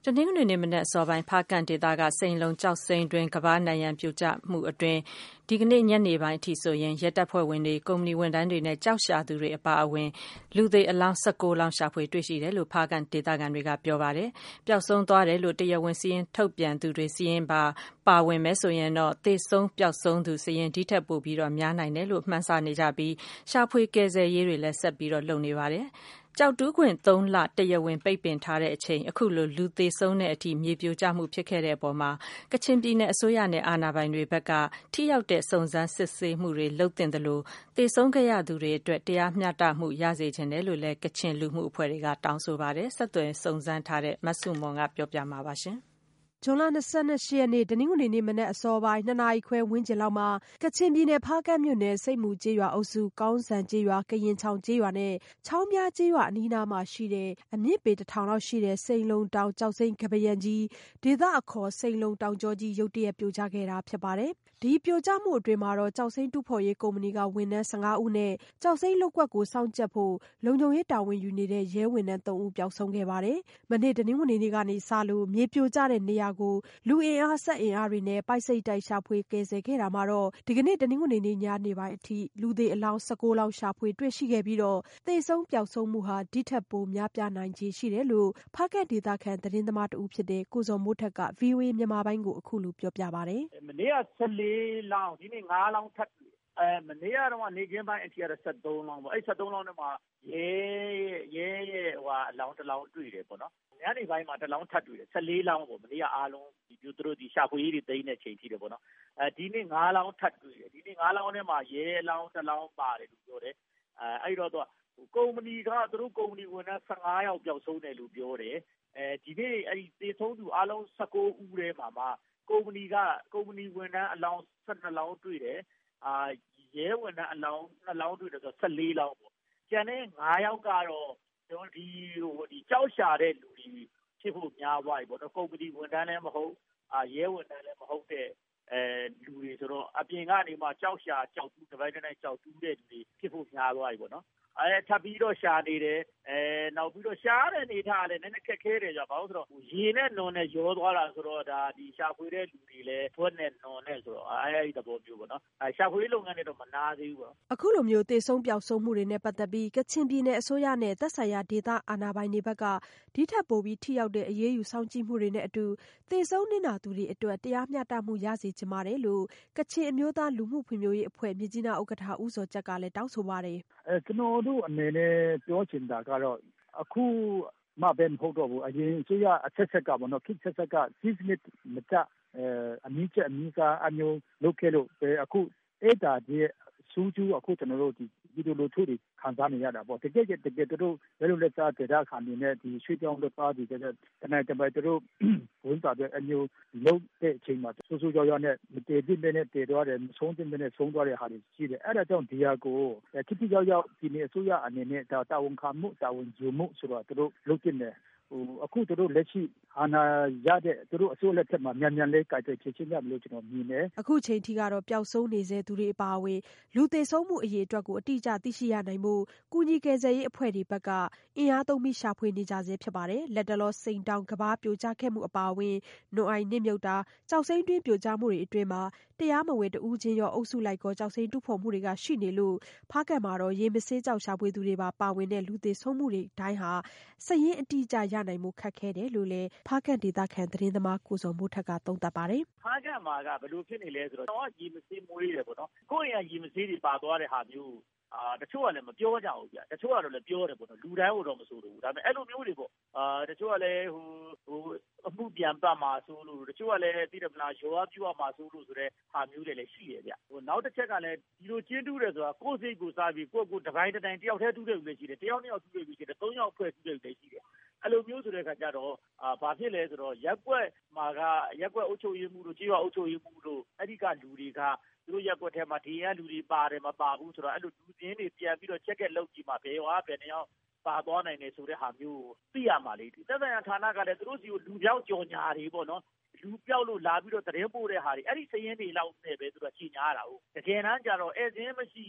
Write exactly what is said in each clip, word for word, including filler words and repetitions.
တနင်္ဂနွေနေ့မနက်အစောပိုင်းဖားကန့်ဒေသကစိန်လုံကျောက်စိမ်းတွင်ကမ္ဘာနံရံပြိုကျမှုအတွင်းဒီကနေ့ညနေပိုင်းအထိဆိုရင်ရဲတပ်ဖွဲ့ဝင်တွေကုမ္ပဏီဝန်ထမ်းတွေနဲ့ကျောက်ရှာသူတွေအပါအဝင်လူသေအလောင်း၁၉လောင်းရှာဖွေတွေ့ရှိတယ်လို့ဖားကန့်ဒေသခံတွေကပြောပါတယ်ပျောက်ဆုံးသွားတယ်လို့တရားဝင်စီရင်ထုတ်ပြန်သူတွေစီရင်ပါပါဝင်မယ်ဆိုရင်တော့သေဆုံးပျောက်ဆုံးသူစီရင်ဒီထက်ပိုပြီးတော့များနိုင်တယ်လို့မှန်းဆနေကြပြီးရှာဖွေကယ်ဆယ်ရေးတွေလည်းဆက်ပြီးတော့လုပ်နေပါတယ်ကျောက်တူးခွင်သုံးလတရားဝင်ပိတ်ပင်ထားတဲ့အချိန်အခုလိုလူသေဆုံးတဲ့အထိမြေပြိုကျမှုဖြစ်ခဲ့တဲ့အပေါ်မှာကချင်ပြည်နယ်အစိုးရနဲ့အာဏာပိုင်တွေဘက်ကထိရောက်တဲ့စုံစမ်းစစ်ဆေးမှုတွေလုပ်သင့်တယ်လို့သေဆုံးခဲ့ရသူတွေအတွက်တရားမျှတမှုရစေချင်တယ်လို့လည်းကချင်လူမှုအဖွဲ့တွေကတောင်းဆိုပါတယ်ဆက်သွယ်စုံစမ်းထားတဲ့မဆုမွန်ကပြောပြမှာပါရှင်ဇွန်လ၂၈ရက်နေ့တနင်္ဂနွေနေ့မနက်အစောပိုင်းနှစ်နာရီခွဲဝန်းကျင်လောက်မှာကချင်ပြည်နယ်ဖားကန့်မြို့နယ်စိတ်မူကျေးရွာအုပ်စုကောင်းဆန်ကျေးရွာကရင်ချောင်ကျေးရွာနဲ့ချောင်းပြားကျေးရွာအနီးနားမှာရှိတဲ့အမြင့်ပေတစ်ထောင်လောက်ရှိတဲ့စိန်လုံတောင်ကျောက်စိမ်းကပယံကြီးဒေသအခေါ်စိန်လုံတောင်ကျောကြီးရုတ်တရက်ပြိုကျခဲ့တာဖြစ်ပါတယ်ဒီပြိုကျမှုအတွင်းမှာတော့ကျောက်စိမ်းတူးဖော်ရေးကုမ္ပဏီကဝန်ထမ်း၁၅ဦးနဲ့ကျောက်စိမ်းလုပ်ကွက်ကိုစောင့်ကြပ်ဖို့လုံခြုံရေးတာဝန်ယူနေတဲ့ရဲဝန်ထမ်း၃ဦးပျောက်ဆုံးခဲ့ပါတယ်မနေ့တနင်္ဂနွေနေ့ကနေစလို့မြေပြိုကျတဲ့နေရာကိုလူအင်အားစက်အင်အားတွေနဲ့ပိုက်စိတ်တိုက်ရှာဖွေကယ်ဆယ်ခဲ့တာမှာတော့ဒီကနေ့တနင်္ဂနွေနေ့ညနေပိုင်းအထိလူသေအလောင်း၁၉လောင်းရှာဖွေတွေ့ရှိခဲ့ပြီးတော့သေဆုံးပျောက်ဆုံးမှုဟာဒီထက်ပိုများပြားနိုင်ခြေရှိတယ်လို့ဖားကန့်ဒေသခံသတင်းသမားတဦးဖြစ်တဲ့ကိုဇော်မိုးထက်က ဗွီအိုအေမြန်မာပိုင်းကိုအခုလိုပြောပြပါတယ်မနေ့က၁၄လောင်းဒီနေ့၅လောင်းထပ်အဲမနေ့ကတော့နေကင်းပိုင်းအထိကတော့၁၃လောင်းပေါ့အဲ၁၃လောင်းထဲမှာရဲရဲရဲ့ဟိုအလောင်းတစ်လောင်းတွေ့တယ်ပေါ့နော်ညနေပိုင်းမှာတစ်လောင်းထပ်တွေ့တယ်၁၄လောင်းပေါ့မနေ့ကအားလုံးဒီသူတို့ဒီရှာဖွေရေးတွေတိန်းတဲ့ချိန်ထိတယ်ပေါ့နော်အဲဒီနေ့၅လောင်းထပ်တွေ့တယ်ဒီနေ့၅လောင်းထဲမှာရဲအလောင်းတစ်လောင်းပါတယ်လို့ပြောတယ်အဲအဲ့တော့တော့ကုမ္ပဏီကသူတို့ကုမ္ပဏီဝန်ထမ်း၁၅ယောက်ပျောက်ဆုံးတယ်လို့ပြောတယ်အဲဒီနေ့အဲဒီသေဆုံးသူအားလုံး၁၉ဦးထဲမှာမှကုမ္ပဏီကကုမ္ပဏီဝန်ထမ်းအလောင်း၁၂လောင်းတွေ့တယ်အာရဲဝန်ထမ်းအလောင်း၂လောင်းတွေ့တယ်ဆိုတော့၁၄လောင်းပေါ့ကျန်တဲ့၅ယောက်ကတော့ကျွန်တော်ဒီဟိုဒီကြောက်ရှာတဲ့လူတွေဖြစ်ဖို့များသွားပြီပေါ့နော်ကုမ္ပဏီဝန်ထမ်းလည်းမဟုတ်အာရဲဝန်ထမ်းလည်းမဟုတ်တဲ့အဲလူတွေဆိုတော့အပြင်ကနေမှကြောက်ရှာကြောက်တူးတစ်ပိုင်းတစ်ပိုင်းကြောက်တူးတဲ့လူတွေဖြစ်ဖို့များသွားပြီပေါ့နော်အဲထပ်ပြီးတော့ရှာနေတယ်အဲနောက်ပြီးတော့ရှားတဲ့အနေထားလည်းနည်းနည်းခက်ခဲတယ်ကြပါဘူးဆိုတော့ရေနဲ့နွန်နဲ့ရောသွားတာဆိုတော့ဒါဒီရှာဖွေတဲ့လူတွေလည်းဘွက်နဲ့နွန်နဲ့ဆိုတော့အဲဒီသဘောမျိုးပေါ့နော်အဲရှာဖွေလုပ်ငန်းတွေတော့မနာသေးဘူးပေါ့အခုလိုမျိုးသေဆုံးပျောက်ဆုံးမှုတွေနဲ့ပတ်သက်ပြီးကချင်ပြည်နယ်အစိုးရနဲ့သက်ဆိုင်ရာဒေသအာဏာပိုင်တွေဘက်ကဒီထက်ပိုပြီးထိရောက်တဲ့အရေးယူဆောင်ကြည့်မှုတွေနဲ့အတူသေဆုံးနစ်နာသူတွေအတွက်တရားမျှတမှုရစေချင်ပါတယ်လို့ကချင်အမျိုးသားလူမှုဖွံ့ဖြိုးရေးအဖွဲ့မြစ်ကြီးနားဥက္ကဋ္ဌဦးဇော်ကြက်ကလည်းတောင်းဆိုပါတယ်အဲကျွန်တော်တို့အနေနဲ့ပြောချင်တာကတော့အခုမှပဲမဟုတ်တော့ဘူးအရင်အစိုးရအဆက်ဆက်ကပေါ့နော်ခေတ်ဆက်ဆက်ကစီးစနစ်မကျအဲအမိကျအမိစားအမျိုးလုပ်ခဲ့လို့အခုအဲ့ဒါဒီစူးကျူးအခုကျွန်တော်တို့ဒီဒီလိုလိုထုတွေခံစားနေရတာပေါ့တကယ်တကယ်တို့ဘယ်လိုလဲစားတဲ့အခါနေနဲ့ဒီရွှေကြောင်းတို့ပါဒီတဲ့တနေ့တပတ်တို့ဝန်တာတဲ့အမျိုးလုံးတဲ့အချိန်မှာစူးစူးကြောက်ရနဲ့မတည်ပြည့်နဲ့တည်သွားတယ်ဆုံးတင်နဲ့ဆုံးသွားတဲ့ဟာတွေရှိတယ်အဲ့ဒါကြောင့်ဒီဟာကိုတိတိကျကျဒီနေ့အစိုးရအနေနဲ့ဒါတာဝန်ခံမှုတာဝန်ယူမှုဆိုတော့တို့လုပ်တင်တယ်ဟိုအခုတို့လက်ရှိအာဏာရတဲ့တို့အစိုးရလက်ထက်မှာမြန်မြန်လေးကြိုက်တဲ့ချေချင်းရမလို့ကျွန်တော်မြင်တယ်အခုချိန်ထိကတော့ပျောက်ဆုံးနေစေသူတွေအပါအဝင်လူသေဆုံးမှုအရေးအတွက်ကိုအတိအကျသိရှိရနိုင်မှုကုညီကယ်ဆယ်ရေးအဖွဲ့တွေဘက်ကအင်အားသုံးပြီးရှာဖွေနေကြဆဲဖြစ်ပါတယ်လက်တလောစိန်တောင်ကဘာပြိုကျခဲ့မှုအပါအဝင်နွန်အိုင်နစ်မြုပ်တာကြောက်စိမ့်တွင်းပြိုကျမှုတွေအတွင်းမှာတရားမဝင်တဦးချင်းရောအုပ်စုလိုက်ကောကြောက်စိမ့်တူဖော်မှုတွေကရှိနေလို့ဖားကန့်မှာတော့ရေမဆေးကြောက်ရှာဖွေသူတွေပါပါဝင်တဲ့လူသေဆုံးမှုတွေတိုင်းဟာစည်ရင်းအတိအကျရနိုင်မှုခက်ခဲတယ်လို့လည်းဖားကန့်ဒေသခံသတင်းသမားကိုဇော်မိုးထက်ကသုံးသပ်ပါတယ်ဖားကန့်မှာကဘယ်လိုဖြစ်နေလဲဆိုတော့တော့ရေမဆေးမွေးတယ်ပေါ့နော်ကိုယ့်ရင်ကရေမဆေးတွေပါသွားတဲ့ဟာမျိုးအာတချို့ကလည်းမပြောကြဘူးဗျတချို့ကတော့လည်းပြောတယ်ပေါ့နော်လူတိုင်းတော့မဆိုလို့ဒါပေမဲ့အဲ့လိုမျိုးတွေပေါ့အာတချို့ကလည်းဟိုဟိုအမှုပြန်ပတ်မှာဆိုလို့တချို့ကလည်းသိတယ်မလားရောပြူရမှာဆိုလို့ဆိုတဲ့ဟာမျိုးတွေလည်းရှိတယ်ဗျဟိုနောက်တစ်ချက်ကလည်းဒီလိုကျင်းတူးတယ်ဆိုတာကိုယ်စိတ်ကိုစားပြီးကိုယ့်ကိုယ်တစ်ပိုင်းတစ်တိုင်းတယောက်တည်းတူးတယ်လို့ရှိတယ်တယောက်နှစ်ယောက်တူးတယ်လို့ရှိတယ်သုံးယောက်ဖွဲ့တူးတယ်လို့ရှိတယ်အဲ့လိုမျိုးဆိုတဲ့အခါကျတော့အာဘာဖြစ်လဲဆိုတော့ရက်ကွက်မှာကရက်ကွက်အုပ်ချုပ်ရေးမှုတို့ကြေးရွာအုပ်ချုပ်ရေးမှုတို့အဲ့ဒီကလူတွေကသူတို့ရက်ကွက်ထဲမှာဒီရလူတွေပါတယ်မပါဘူးဆိုတော့အဲ့လိုလူချင်းတွေပြန်ပြီးတော့ချက်ကက်လုပ်ကြည့်မှာဘယ်ဟောဘယ်နှယောက်ပါသွားနိုင်တယ်ဆိုတဲ့ဟာမျိုးကိုသိရမှာလေသက်ဆိုင်ရာဌာနကလည်းသူတို့စီကိုလူပြောက်ကြော်ညာတွေပေါ့နော်လူပြောက်လို့လာပြီးတော့တရင်ပို့တဲ့ဟာတွေအဲ့ဒီစည်ရင်းတွေလောက်နဲ့ပဲသူတို့ကြီးညားတာဟုတ်တကယ်တမ်းကျတော့ဧည့်စင်းမရှိ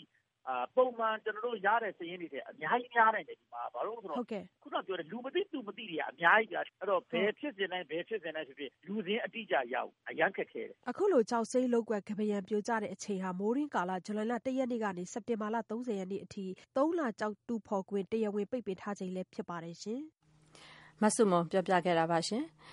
အာပုံမှန်ကျွန်တော်တို့ရတဲ့စည်ရင်းတွေတဲ့အများကြီးများနိုင်တယ်ဒီမှာဘာလို့ဆိုတော့ခုနပြောတဲ့လူမသိသူမသိတွေကအများကြီးပြအဲ့တော့ဘယ်ဖြစ်စဉ်တိုင်းဘယ်ဖြစ်စဉ်တိုင်းဖြစ်ဖြစ်လူစင်းအတိအကျရအောင်အရန်ခက်ခဲတယ်အခုလိုကြောက်စိမ့်လောက်ွက်ကပယံပြိုကျတဲ့အချိန်ဟာမိုးရင်းကာလဇူလိုင်လတစ်ရက်နေ့ကနေစက်တင်ဘာလသုံးဆယ်ရက်နေ့အထိသုံးလကြောက်တူဖော်ခွင့်တရားဝင်ပိတ်ပင်ထားချိန်လည်းဖြစ်ပါတယ်ရှင်မဆုမွန်ပြောပြခဲ့တာပါရှင်